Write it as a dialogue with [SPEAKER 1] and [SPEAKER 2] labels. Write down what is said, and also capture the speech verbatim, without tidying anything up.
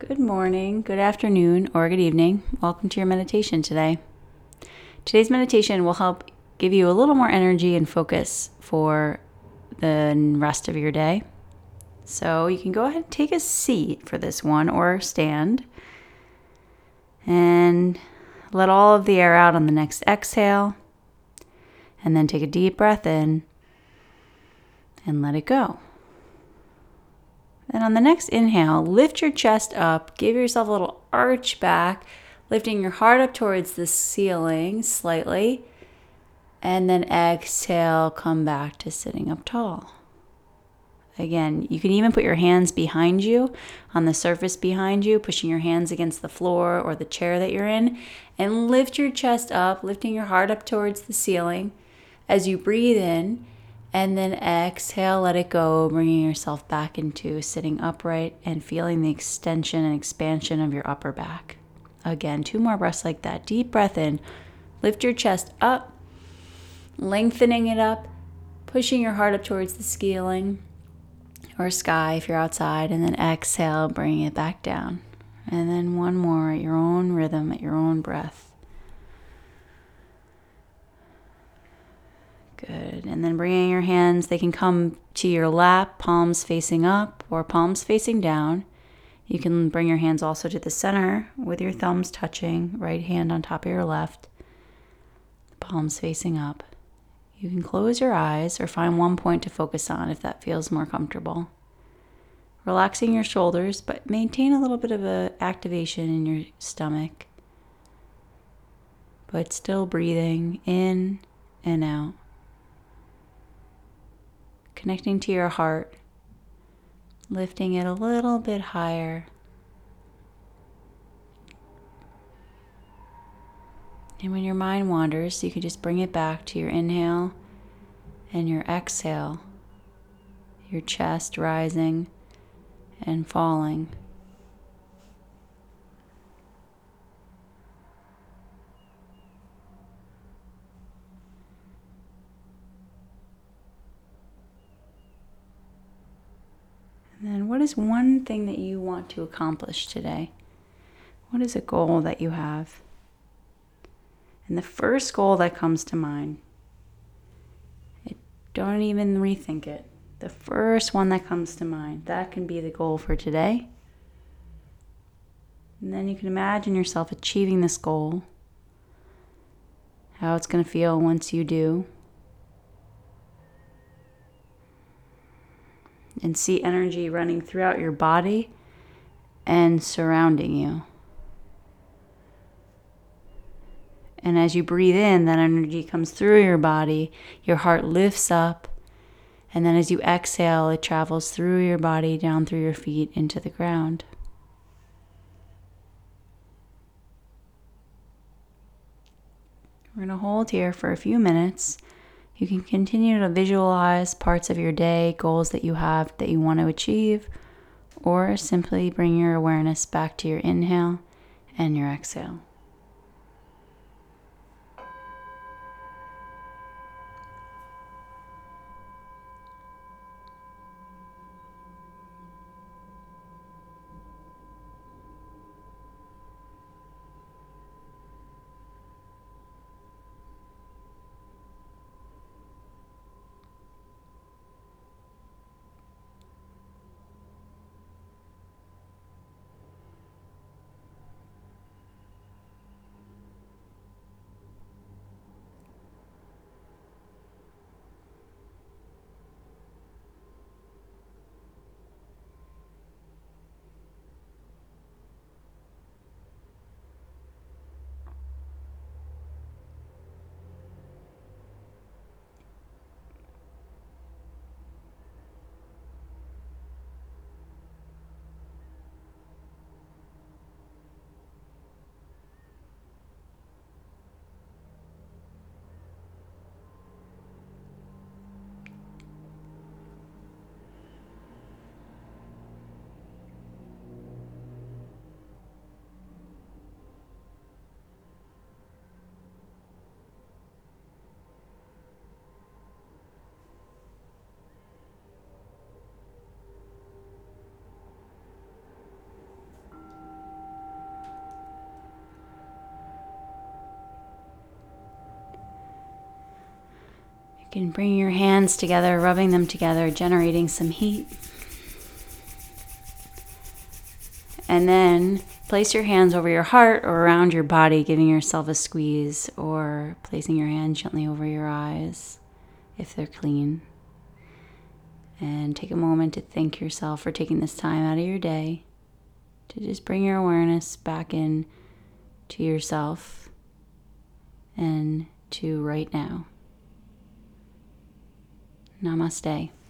[SPEAKER 1] Good morning, good afternoon, or good evening. Welcome to your meditation today. Today's meditation will help give you a little more energy and focus for the rest of your day. So you can go ahead and take a seat for this one or stand and let all of the air out on the next exhale, and then take a deep breath in and let it go. And on the next inhale, lift your chest up, give yourself a little arch back, lifting your heart up towards the ceiling slightly, and then exhale, come back to sitting up tall. Again, you can even put your hands behind you, on the surface behind you, pushing your hands against the floor or the chair that you're in, and lift your chest up, lifting your heart up towards the ceiling as you breathe in. And then exhale, let it go, bringing yourself back into sitting upright and feeling the extension and expansion of your upper back. Again, two more breaths like that. Deep breath in, lift your chest up, lengthening it up, pushing your heart up towards the ceiling or sky if you're outside, and then exhale, bring it back down. And then one more at your own rhythm, at your own breath. Good. And then bringing your hands, they can come to your lap, palms facing up or palms facing down. You can bring your hands also to the center with your thumbs touching, right hand on top of your left, palms facing up. You can close your eyes or find one point to focus on if that feels more comfortable. Relaxing your shoulders, but maintain a little bit of a activation in your stomach, but still breathing in and out. Connecting to your heart, lifting it a little bit higher. And when your mind wanders, you can just bring it back to your inhale and your exhale, your chest rising and falling. And then what is one thing that you want to accomplish today? What is a goal that you have? And the first goal that comes to mind, it, don't even rethink it. The first one that comes to mind, that can be the goal for today. And then you can imagine yourself achieving this goal, how it's going to feel once you do. And see energy running throughout your body and surrounding you. And as you breathe in, that energy comes through your body, your heart lifts up, and then as you exhale, it travels through your body, down through your feet, into the ground. We're going to hold here for a few minutes. You can continue to visualize parts of your day, goals that you have that you want to achieve, or simply bring your awareness back to your inhale and your exhale. You can bring your hands together, rubbing them together, generating some heat. And then place your hands over your heart or around your body, giving yourself a squeeze, or placing your hand gently over your eyes if they're clean. And take a moment to thank yourself for taking this time out of your day to just bring your awareness back in to yourself and to right now. Namaste.